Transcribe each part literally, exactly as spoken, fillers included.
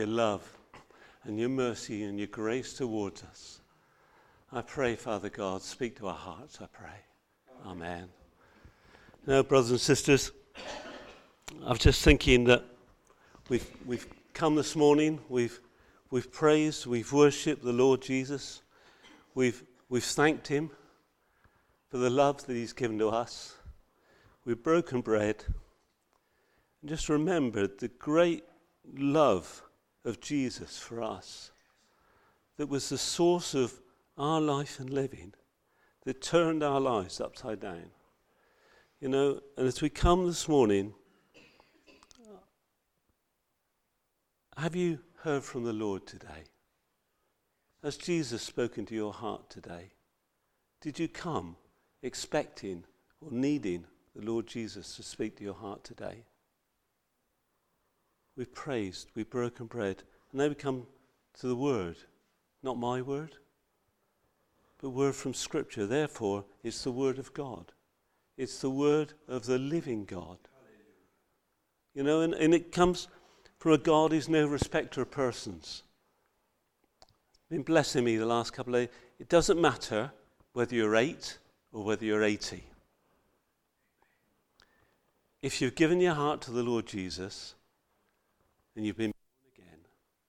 your love and your mercy and your grace towards us. I pray, Father God, speak to our hearts, I pray. Amen. Now, brothers and sisters, I was just thinking that we've we've come this morning, we've we've praised, we've worshipped the Lord Jesus, we've we've thanked him for the love that he's given to us. We've broken bread and just remembered the great love of Jesus for us that was the source of our life and living, that turned our lives upside down. You know, and as we come this morning, have you heard from the Lord today? Has Jesus spoken to your heart today? Did you come expecting or needing the Lord Jesus to speak to your heart today? We've praised, we've broken bread, and now we come to the word. Not my word, but word from Scripture. Therefore, it's the word of God. It's the word of the living God. You know, and, and it comes from a God who's no respecter of persons. Been blessing me the last couple of days. It doesn't matter whether you're eight or whether you're eighty. If you've given your heart to the Lord Jesus and you've been born again,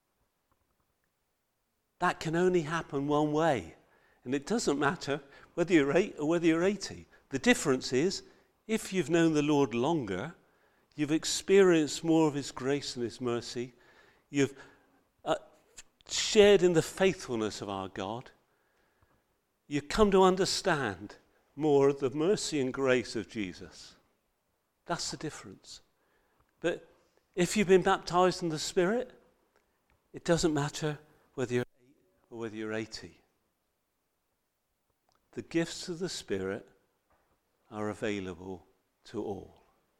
that can only happen one way. And it doesn't matter whether you're eight or whether you're eighty. The difference is, if you've known the Lord longer, you've experienced more of his grace and his mercy, you've uh, shared in the faithfulness of our God, you come to understand more of the mercy and grace of Jesus. That's the difference. But if you've been baptized in the Spirit, it doesn't matter whether you're eight or whether you're eighty. The gifts of the Spirit are available to all.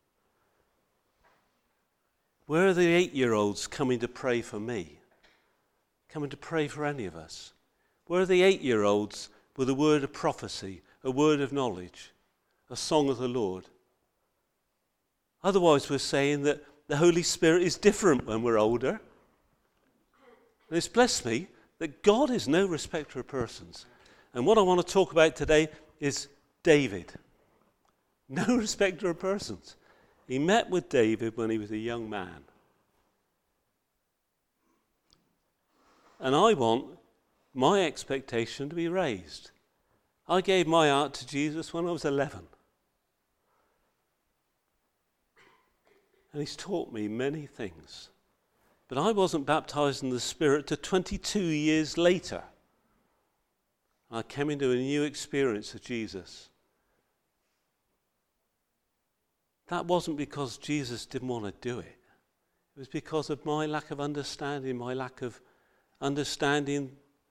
Where are the eight-year-olds coming to pray for me? Coming to pray for any of us? Where are the eight-year-olds with a word of prophecy, a word of knowledge, a song of the Lord? Otherwise, we're saying that the Holy Spirit is different when we're older. And it's blessed me that God is no respecter of persons. And what I want to talk about today is David. No respecter of persons. He met with David when he was a young man. And I want my expectation to be raised. I gave my heart to Jesus when I was eleven. And he's taught me many things. But I wasn't baptized in the Spirit till twenty-two years later. I came into a new experience of Jesus. That wasn't because Jesus didn't want to do it. It was because of my lack of understanding, my lack of understanding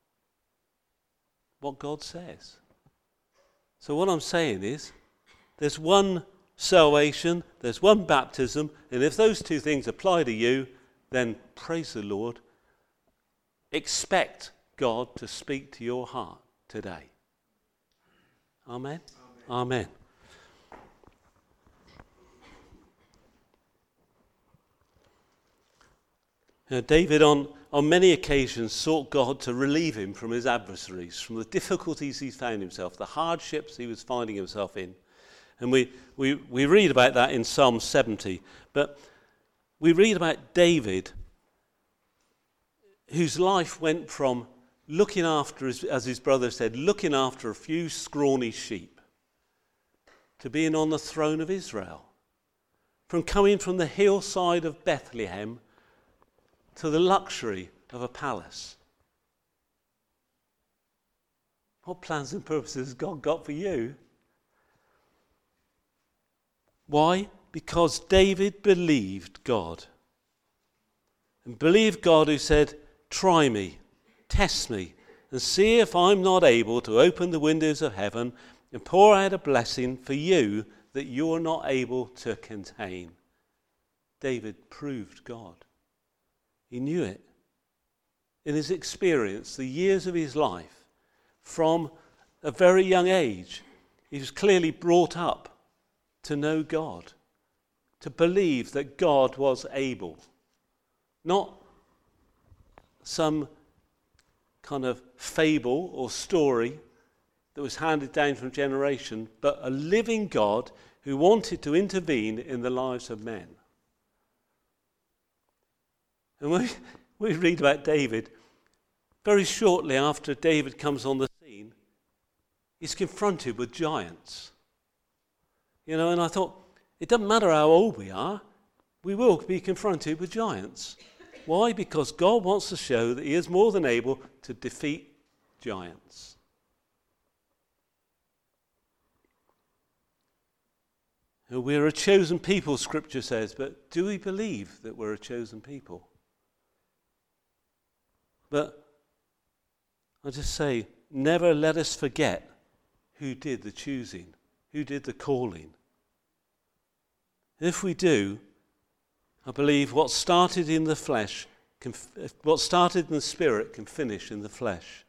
what God says. So what I'm saying is, there's one salvation, there's one baptism, and if those two things apply to you, then praise the Lord. Expect God to speak to your heart today. Amen? Amen. Amen. Now, David on, on many occasions sought God to relieve him from his adversaries, from the difficulties he found himself, the hardships he was finding himself in. And we, we, we read about that in Psalm seventy. But we read about David, whose life went from looking after, as his brother said, looking after a few scrawny sheep, to being on the throne of Israel. From coming from the hillside of Bethlehem to the luxury of a palace. What plans and purposes has God got for you? Why? Because David believed God. And believed God who said, try me, test me, and see if I'm not able to open the windows of heaven and pour out a blessing for you that you're not able to contain. David proved God. He knew it. In his experience, the years of his life, from a very young age, he was clearly brought up to know God, to believe that God was able. Not some kind of fable or story that was handed down from generation, but a living God who wanted to intervene in the lives of men. And when we read about David, very shortly after David comes on the scene, he's confronted with giants. You know, and I thought, it doesn't matter how old we are, we will be confronted with giants. Why? Because God wants to show that he is more than able to defeat giants. We're a chosen people, Scripture says, but do we believe that we're a chosen people? But I just say, never let us forget who did the choosing, who did the calling. If we do, I believe what started in the flesh, can, what started in the spirit can finish in the flesh.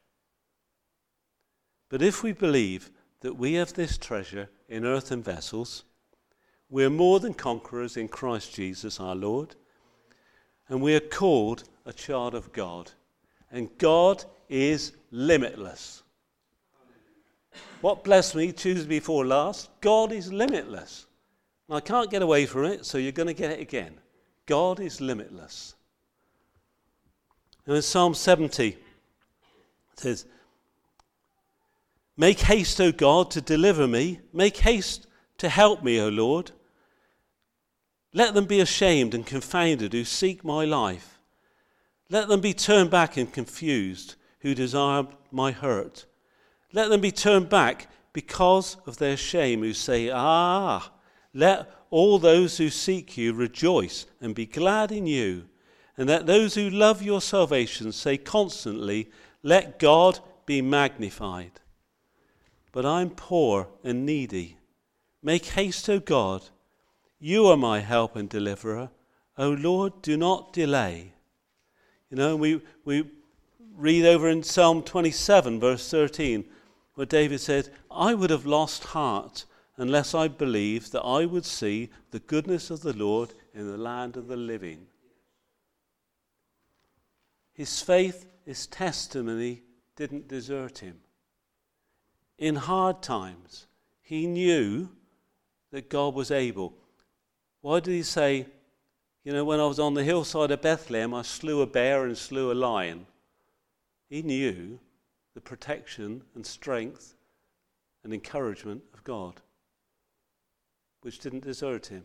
But if we believe that we have this treasure in earthen vessels, we're more than conquerors in Christ Jesus our Lord, and we are called a child of God. And God is limitless. What blessed me Tuesday before last, God is limitless. And I can't get away from it, so you're going to get it again. God is limitless. And in Psalm seventy, it says, "Make haste, O God, to deliver me. Make haste to help me, O Lord. Let them be ashamed and confounded who seek my life. Let them be turned back and confused who desire my hurt. Let them be turned back because of their shame who say, Ah, let all those who seek you rejoice and be glad in you. And let those who love your salvation say constantly, Let God be magnified. But I'm poor and needy. Make haste, O God. You are my help and deliverer. O Lord, do not delay." You know, we, we read over in Psalm twenty-seven, verse thirteen, where David said, "I would have lost heart unless I believed that I would see the goodness of the Lord in the land of the living." His faith, his testimony didn't desert him. In hard times, he knew that God was able. Why did he say, you know, when I was on the hillside of Bethlehem, I slew a bear and slew a lion? He knew the protection and strength and encouragement of God, which didn't desert him.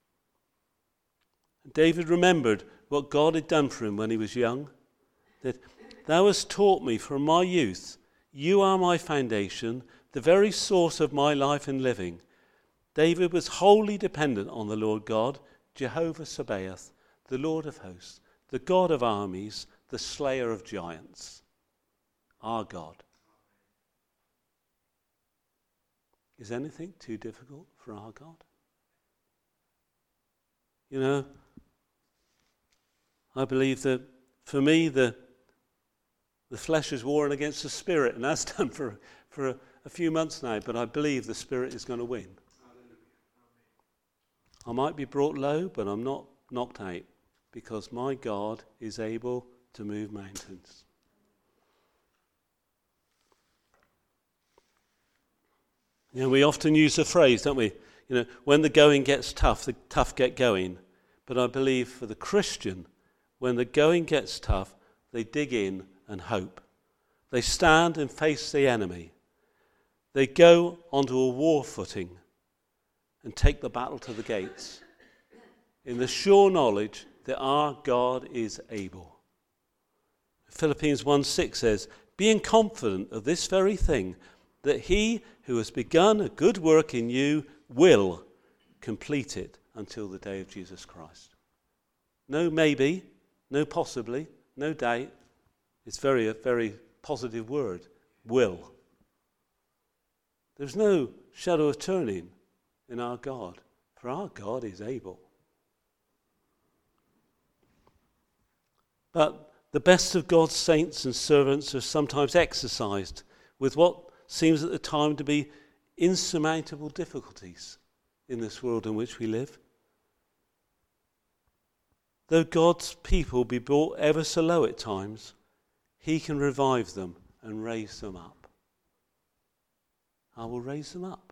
David remembered what God had done for him when he was young, that "Thou hast taught me from my youth. You are my foundation, the very source of my life and living." David was wholly dependent on the Lord God, Jehovah Sabaoth, the Lord of hosts, the God of armies, the slayer of giants, our God. Is anything too difficult for our God? You know, I believe that for me, the the flesh is warring against the spirit, and that's done for, for a, a few months now, but I believe the spirit is going to win. I might be brought low, but I'm not knocked out, because my God is able to move mountains. You know, we often use the phrase, don't we? You know, when the going gets tough, the tough get going. But I believe for the Christian, when the going gets tough, they dig in and hope. They stand and face the enemy. They go onto a war footing and take the battle to the gates in the sure knowledge that our God is able. Philippians one six says, "Being confident of this very thing, that he who has begun a good work in you will complete it until the day of Jesus Christ." No maybe, no possibly, no doubt. It's very a very positive word, will. There's no shadow of turning in our God, for our God is able. But the best of God's saints and servants are sometimes exercised with what seems at the time to be insurmountable difficulties in this world in which we live. though God's people be brought ever so low at times, he can revive them and raise them up. I will raise them up.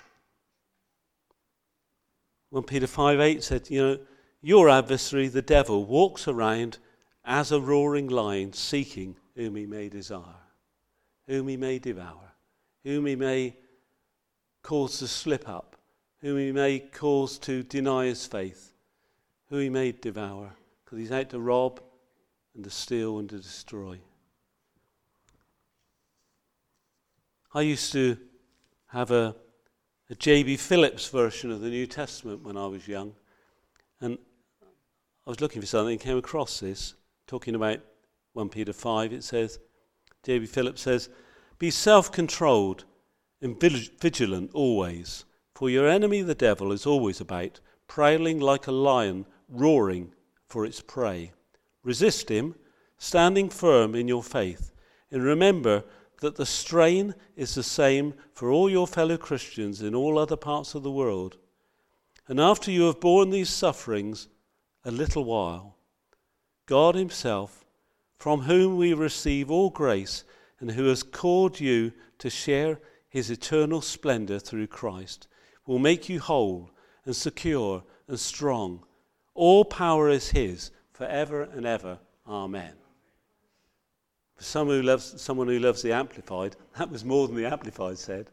First Peter five eight said, you know, your adversary, the devil, walks around as a roaring lion, seeking whom he may desire, whom he may devour, whom he may cause to slip up, whom he may cause to deny his faith, who he may devour, because he's out to rob and to steal and to destroy. I used to have a, a J B Phillips version of the New Testament when I was young, and I was looking for something and came across this, talking about First Peter five. It says, J B Phillips says, be self-controlled and vigilant always, for your enemy the devil is always about, prowling like a lion, roaring for its prey. Resist him, standing firm in your faith, and remember that the strain is the same for all your fellow Christians in all other parts of the world. And after you have borne these sufferings a little while, God himself, from whom we receive all grace and who has called you to share his eternal splendor through Christ, will make you whole and secure and strong. All power is his forever and ever. Amen. For someone who loves, someone who loves the Amplified, that was more than the Amplified said.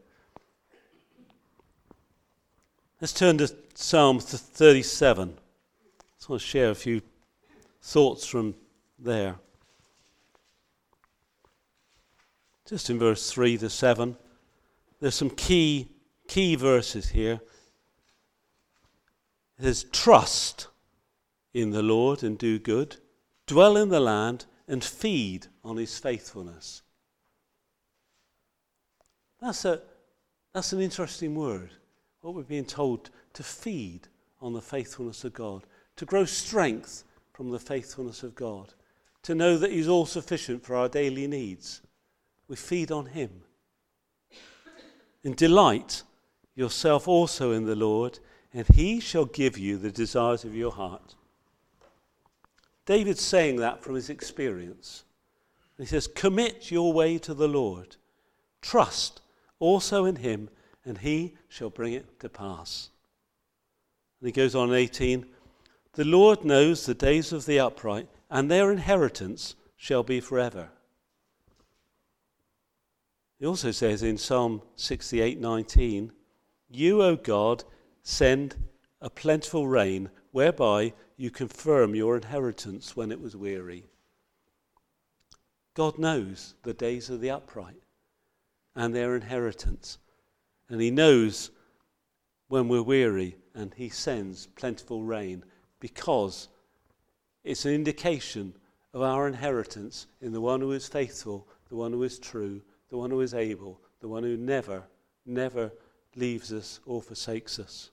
Let's turn to Psalm thirty-seven. I just want to share a few thoughts from there. Just in verse three to seven, there's some key, key verses here. It says, trust in the Lord and do good, dwell in the land and feed on his faithfulness. That's a that's an interesting word. What we're being told, to feed on the faithfulness of God, to grow strength from the faithfulness of God, to know that he's all sufficient for our daily needs. We feed on him. And delight yourself also in the Lord, and he shall give you the desires of your heart. David's saying that from his experience. He says, commit your way to the Lord. Trust also in him, and he shall bring it to pass. And he goes on in eighteen, the Lord knows the days of the upright, and their inheritance shall be forever. He also says in Psalm sixty-eight nineteen, you, O God, send a plentiful rain, whereby you confirm your inheritance when it was weary. God knows the days of the upright and their inheritance. And he knows when we're weary, and he sends plentiful rain because it's an indication of our inheritance in the one who is faithful, the one who is true, the one who is able, the one who never, never leaves us or forsakes us.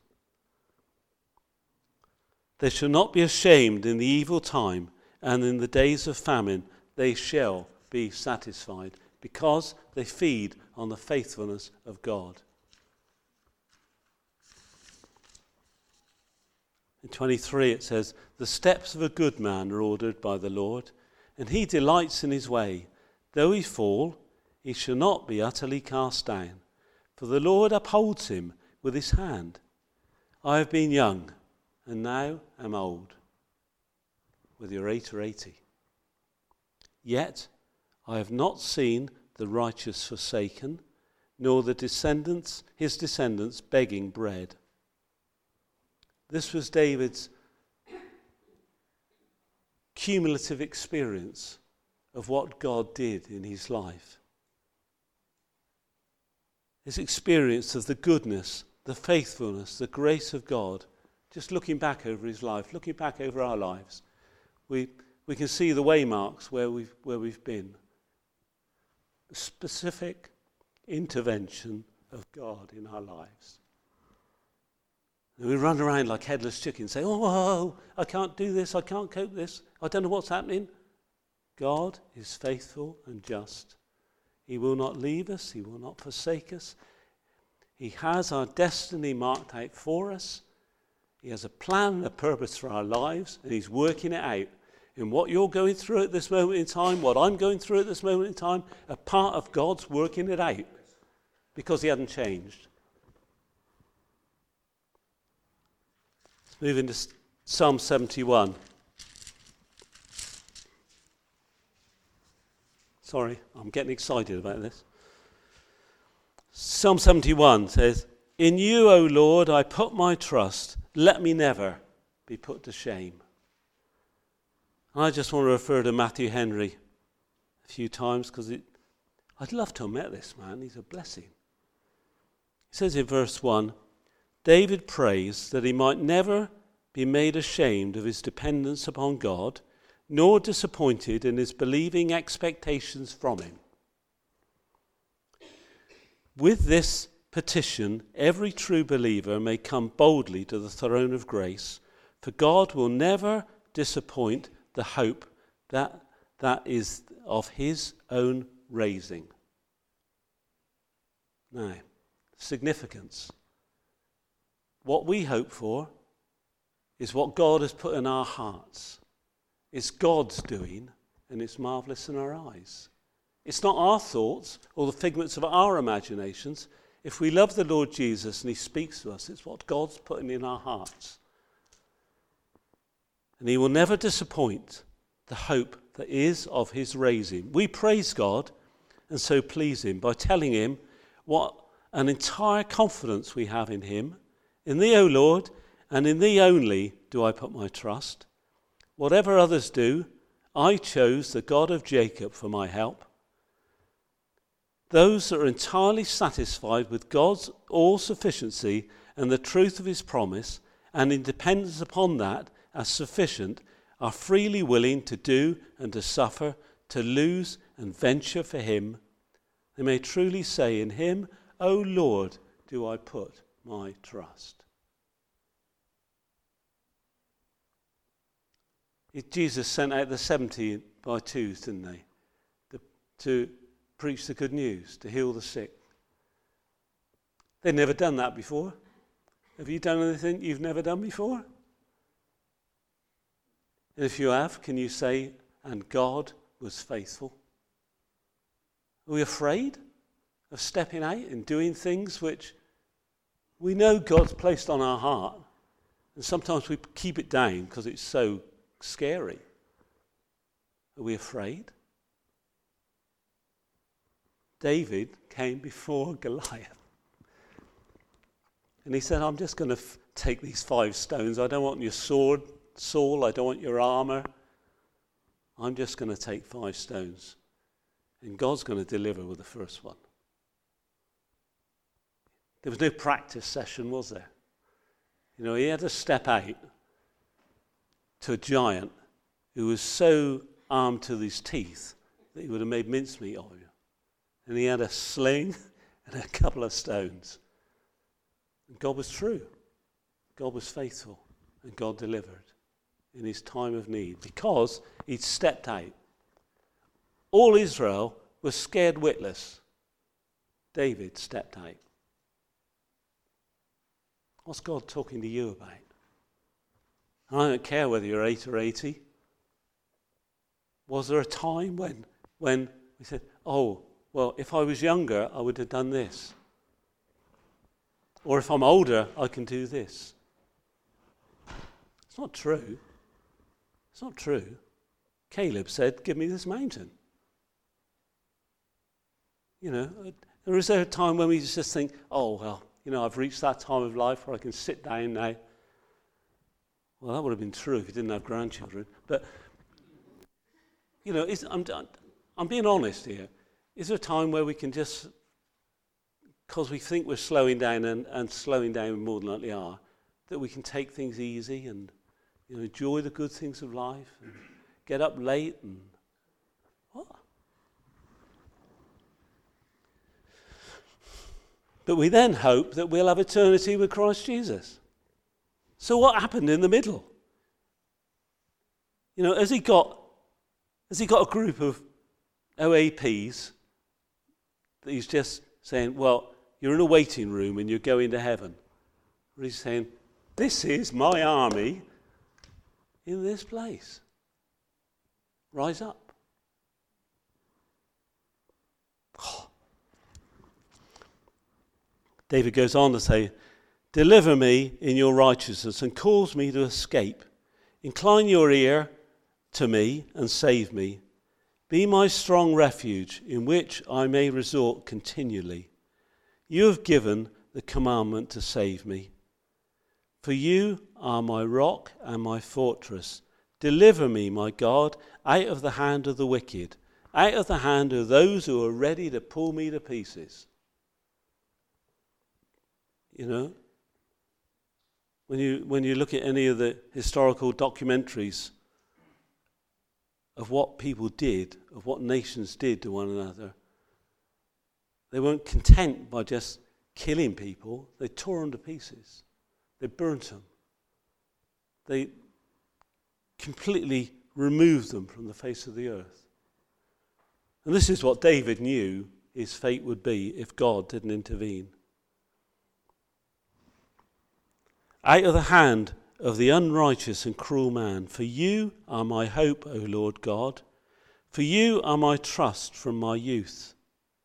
They shall not be ashamed in the evil time, and in the days of famine they shall be satisfied, because they feed on the faithfulness of God. In twenty-three it says, the steps of a good man are ordered by the Lord, and he delights in his way. Though he fall, he shall not be utterly cast down, for the Lord upholds him with his hand. I have been young, and now am old, with your eight or eighty. Yet I have not seen the righteous forsaken, nor the descendants, his descendants begging bread. This was David's cumulative experience of what God did in his life. His experience of the goodness, the faithfulness, the grace of God. Just looking back over his life, looking back over our lives, we we can see the waymarks where we've where we've been. A specific intervention of God in our lives. And we run around like headless chickens, saying, "Oh, whoa, I can't do this. I can't cope with this. I don't know what's happening." God is faithful and just. He will not leave us. He will not forsake us. He has our destiny marked out for us. He has a plan and a purpose for our lives, and he's working it out. In what you're going through at this moment in time, what I'm going through at this moment in time, a part of God's working it out because he hadn't changed. Let's move into Psalm seventy-one. Sorry, I'm getting excited about this. Psalm seventy-one says, "In you, O Lord, I put my trust. Let me never be put to shame." And I just want to refer to Matthew Henry a few times because I'd love to have met this man. He's a blessing. He says in verse one, David prays that he might never be made ashamed of his dependence upon God, nor disappointed in his believing expectations from him. With this petition, every true believer may come boldly to the throne of grace, for God will never disappoint the hope that that is of his own raising. Now, significance. What we hope for is what God has put in our hearts. It's God's doing, and it's marvellous in our eyes. It's not our thoughts or the figments of our imaginations. If we love the Lord Jesus and he speaks to us, it's what God's putting in our hearts. And he will never disappoint the hope that is of his raising. We praise God and so please him by telling him what an entire confidence we have in him. In thee, O Lord, and in thee only do I put my trust. Whatever others do, I chose the God of Jacob for my help. Those that are entirely satisfied with God's all-sufficiency and the truth of his promise, and in dependence upon that as sufficient, are freely willing to do and to suffer, to lose and venture for him. They may truly say, in him, O Lord, do I put my trust. Jesus sent out the seventy by twos, didn't they? The, to preach the good news, to heal the sick. They'd never done that before. Have you done anything you've never done before? And if you have, can you say, and God was faithful? Are we afraid of stepping out and doing things which we know God's placed on our heart, and sometimes we keep it down because it's so scary? Are we afraid? David came before Goliath. And he said, I'm just going to f- take these five stones. I don't want your sword, Saul. I don't want your armor. I'm just going to take five stones. And God's going to deliver with the first one. There was no practice session, was there? You know, he had to step out to a giant who was so armed to his teeth that he would have made mincemeat of him. And he had a sling and a couple of stones. And God was true. God was faithful. And God delivered in his time of need because he'd stepped out. All Israel was scared witless. David stepped out. What's God talking to you about? And I don't care whether you're eight or eighty. Was there a time when, when we said, oh, well, if I was younger, I would have done this. Or if I'm older, I can do this. It's not true. It's not true. Caleb said, give me this mountain. You know, there is a time when we just think, oh, well, you know, I've reached that time of life where I can sit down now. Well, that would have been true if you didn't have grandchildren. But, you know, it's, I'm, I'm being honest here. Is there a time where we can just, because we think we're slowing down and, and slowing down we more than likely are, that we can take things easy and, you know, enjoy the good things of life and get up late and what? But we then hope that we'll have eternity with Christ Jesus. So what happened in the middle? You know, has he got, has he got a group of O A Ps that he's just saying, well, you're in a waiting room and you're going to heaven? Or he's saying, This is my army in this place. Rise up. Oh. David goes on to say, deliver me in your righteousness and cause me to escape. Incline your ear to me and save me. Be my strong refuge in which I may resort continually. You have given the commandment to save me. For you are my rock and my fortress. Deliver me, my God, out of the hand of the wicked, out of the hand of those who are ready to pull me to pieces. You know, when you when you look at any of the historical documentaries of what people did, of what nations did to one another, they weren't content by just killing people. They tore them to pieces. They burnt them. They completely removed them from the face of the earth. And this is what David knew his fate would be if God didn't intervene. Out of the hand of the unrighteous and cruel man, for you are my hope, O Lord God. For you are my trust from my youth.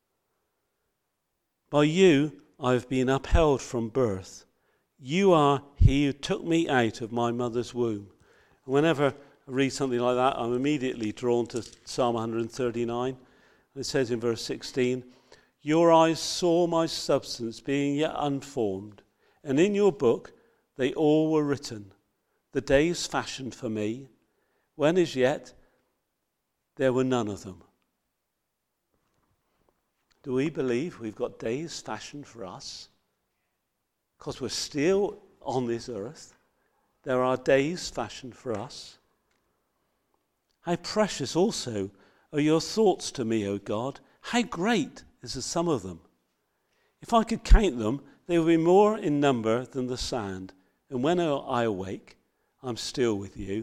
By you I have been upheld from birth. You are he who took me out of my mother's womb. And whenever I read something like that, I'm immediately drawn to Psalm one thirty-nine. It says in verse sixteen, your eyes saw my substance being yet unformed, and in your book they all were written, the days fashioned for me, when as yet there were none of them. Do we believe we've got days fashioned for us? Because we're still on this earth. There are days fashioned for us. How precious also are your thoughts to me, O God. How great is the sum of them. If I could count them, they would be more in number than the sand. And when I awake, I'm still with you.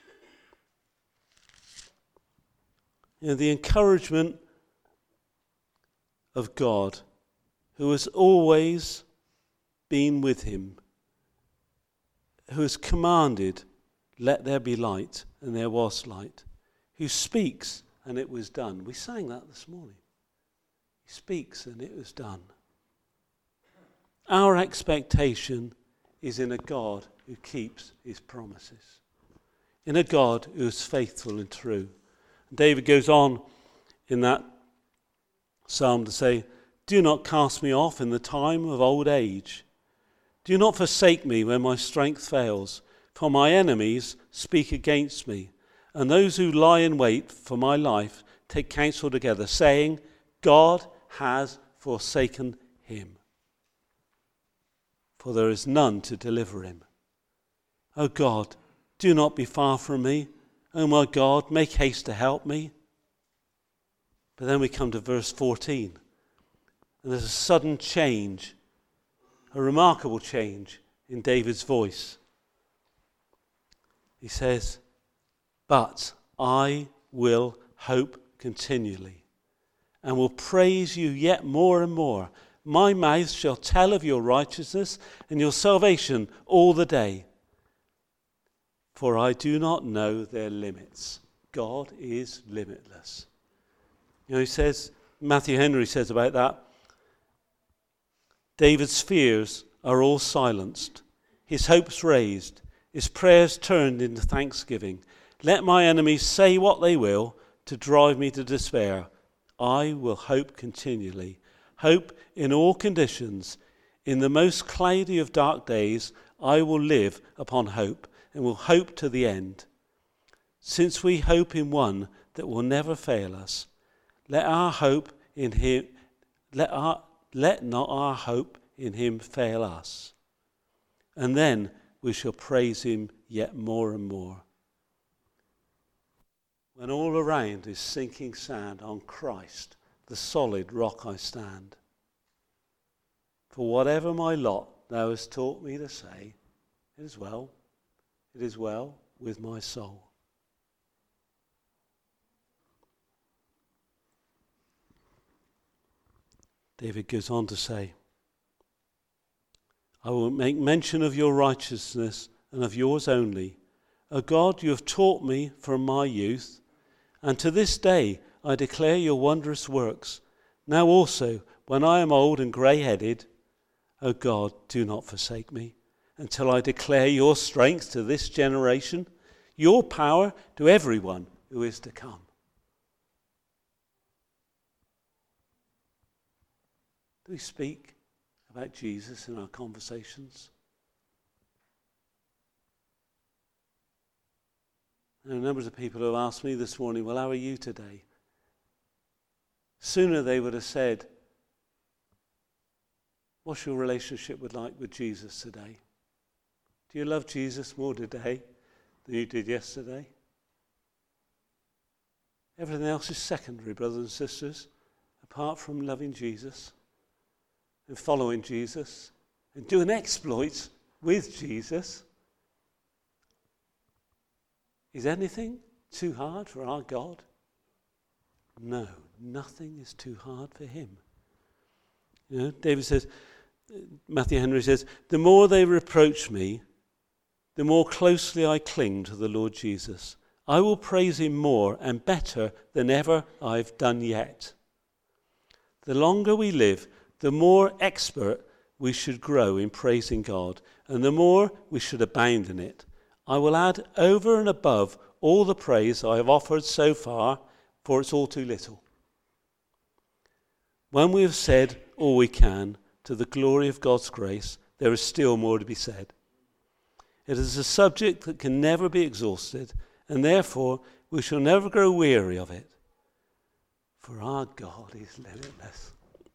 You know, the encouragement of God, who has always been with him, who has commanded, let there be light, and there was light, who speaks, and it was done. We sang that this morning. He speaks, and it was done. Our expectation is in a God who keeps his promises, in a God who is faithful and true. David goes on in that psalm to say, do not cast me off in the time of old age. Do not forsake me when my strength fails, for my enemies speak against me, and those who lie in wait for my life take counsel together, saying, God has forsaken him, for there is none to deliver him. O God, do not be far from me. O my God, make haste to help me. But then we come to verse fourteen, and there's a sudden change, a remarkable change in David's voice. He says, but I will hope continually, and will praise you yet more and more. My mouth shall tell of your righteousness and your salvation all the day. For I do not know their limits. God is limitless. You know, he says, Matthew Henry says about that, David's fears are all silenced, his hopes raised, his prayers turned into thanksgiving. Let my enemies say what they will to drive me to despair. I will hope continually. Hope in all conditions. In the most cloudy of dark days, I will live upon hope and will hope to the end. Since we hope in one that will never fail us, let our hope in him, let our, let not our hope in him fail us. And then we shall praise him yet more and more. When all around is sinking sand, on Christ, the solid rock I stand. For whatever my lot thou hast taught me to say, it is well, it is well with my soul. David goes on to say, I will make mention of your righteousness and of yours only. O God, you have taught me from my youth, and to this day I declare your wondrous works. Now also, when I am old and grey-headed, O God, do not forsake me, until I declare your strength to this generation, your power to everyone who is to come. Do we speak about Jesus in our conversations? There are numbers of people who have asked me this morning, well, how are you today? Sooner they would have said, what's your relationship with like with Jesus today? Do you love Jesus more today than you did yesterday? Everything else is secondary, brothers and sisters, apart from loving Jesus and following Jesus and doing exploits with Jesus. Is anything too hard for our God? No, nothing is too hard for him. You know, David says, Matthew Henry says, the more they reproach me, the more closely I cling to the Lord Jesus. I will praise him more and better than ever I've done yet. The longer we live, the more expert we should grow in praising God, and the more we should abound in it. I will add over and above all the praise I have offered so far, for it's all too little. When we have said all we can to the glory of God's grace, there is still more to be said. It is a subject that can never be exhausted, and therefore we shall never grow weary of it. For our God is limitless.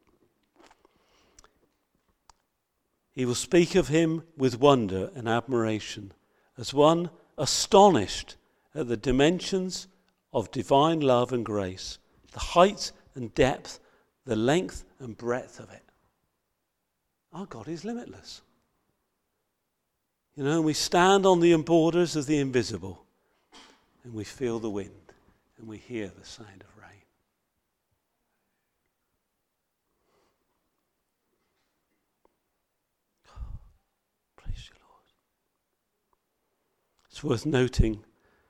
He will speak of him with wonder and admiration, as one astonished at the dimensions of divine love and grace, the height and depth, the length and breadth of it. Our God is limitless. You know, we stand on the borders of the invisible, and we feel the wind, and we hear the sound of rain. Praise you, Lord. It's worth noting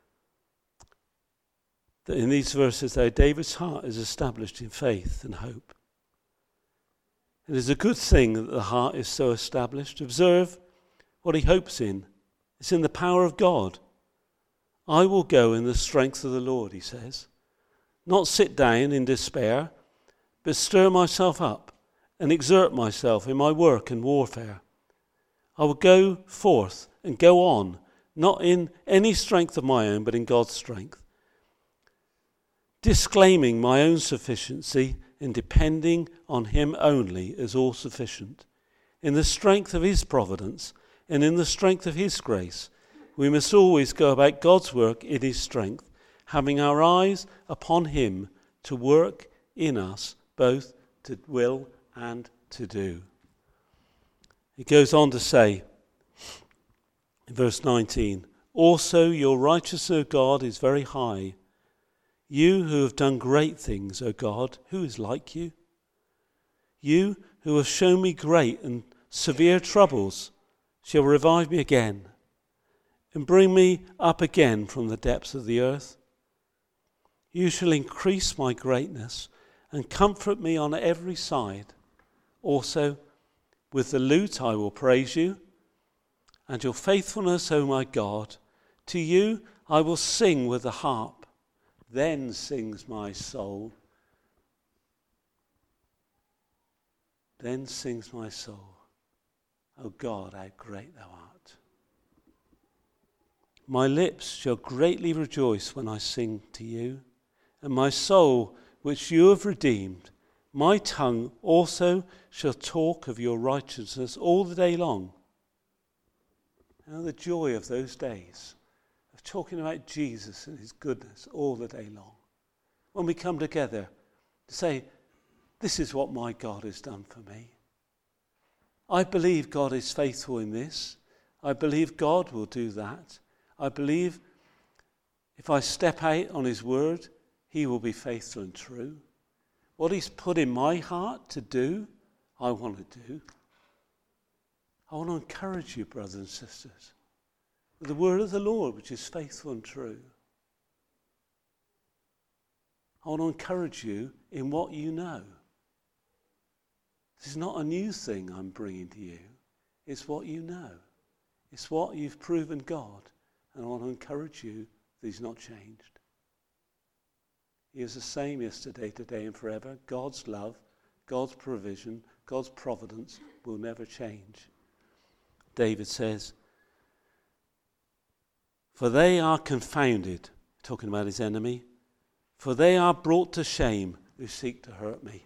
that in these verses there, David's heart is established in faith and hope. It is a good thing that the heart is so established. Observe what he hopes in. It's in the power of God. I will go in the strength of the Lord, he says. Not sit down in despair, but stir myself up and exert myself in my work and warfare. I will go forth and go on, not in any strength of my own, but in God's strength. Disclaiming my own sufficiency and depending on him only as all sufficient. In the strength of his providence and in the strength of his grace, we must always go about God's work in his strength, having our eyes upon him to work in us both to will and to do. He goes on to say in verse nineteen, also your righteousness, O God, is very high. You who have done great things, O God, who is like you? You who have shown me great and severe troubles shall revive me again and bring me up again from the depths of the earth. You shall increase my greatness and comfort me on every side. Also, with the lute I will praise you, and your faithfulness, O my God. To you I will sing with the harp. Then sings my soul. Then sings my soul, O God, how great thou art. My lips shall greatly rejoice when I sing to you, and my soul, which you have redeemed, my tongue also shall talk of your righteousness all the day long. And the joy of those days, of talking about Jesus and his goodness all the day long. When we come together to say, this is what my God has done for me. I believe God is faithful in this. I believe God will do that. I believe if I step out on his word, he will be faithful and true. What he's put in my heart to do, I want to do. I want to encourage you, brothers and sisters, with the word of the Lord, which is faithful and true. I want to encourage you in what you know. This is not a new thing I'm bringing to you. It's what you know. It's what you've proven God. And I want to encourage you that he's not changed. He is the same yesterday, today, and forever. God's love, God's provision, God's providence will never change. David says, for they are confounded, talking about his enemy, for they are brought to shame who seek to hurt me.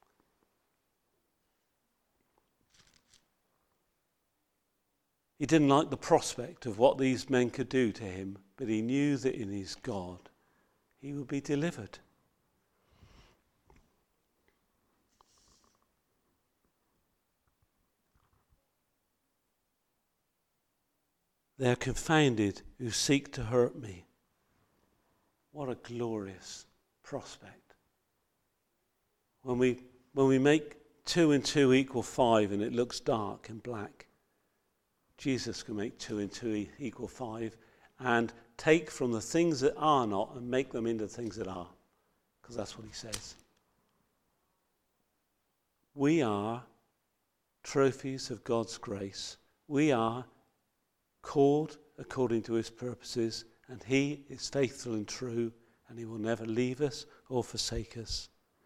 He didn't like the prospect of what these men could do to him, but he knew that in his God he would be delivered. They are confounded who seek to hurt me. What a glorious prospect. When we, when we make two and two equal five and it looks dark and black, Jesus can make two and two equal five and take from the things that are not and make them into things that are. Because that's what he says. We are trophies of God's grace. We are called according to his purposes, and he is faithful and true, and he will never leave us or forsake us.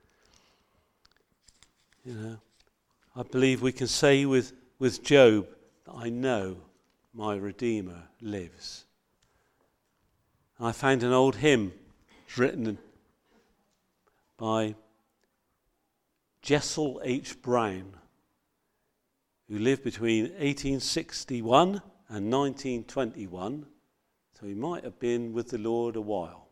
You know, I believe we can say with, with Job, I know my Redeemer lives. I found an old hymn written by Jessel H. Brown, who lived between eighteen sixty-one and nineteen twenty-one, so he might have been with the Lord a while.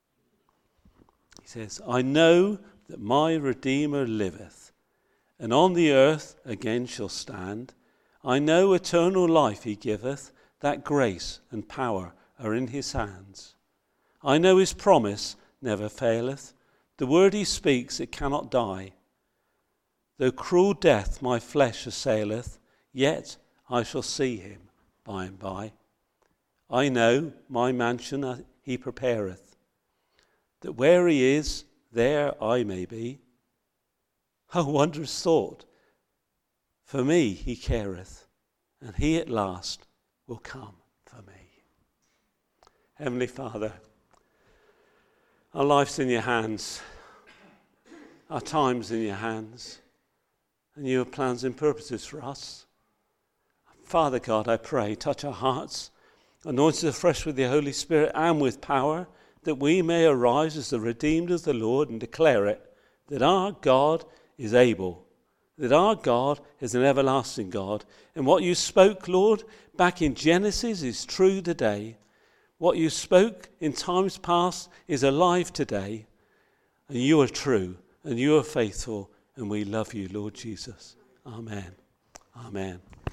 He says, I know that my Redeemer liveth, and on the earth again shall stand. I know eternal life he giveth, that grace and power are in his hands. I know his promise never faileth. The word he speaks, it cannot die. Though cruel death my flesh assaileth, yet I shall see him by and by. I know my mansion he prepareth, that where he is, there I may be. O wondrous thought! For me he careth, and he at last will come for me. Heavenly Father, our life's in your hands, our time's in your hands, and you have plans and purposes for us. Father God, I pray, touch our hearts, anoint us afresh with the Holy Spirit and with power, that we may arise as the redeemed of the Lord and declare it, that our God is able, that our God is an everlasting God. And what you spoke, Lord, back in Genesis is true today. What you spoke in times past is alive today. And you are true, and you are faithful, and we love you, Lord Jesus. Amen. Amen.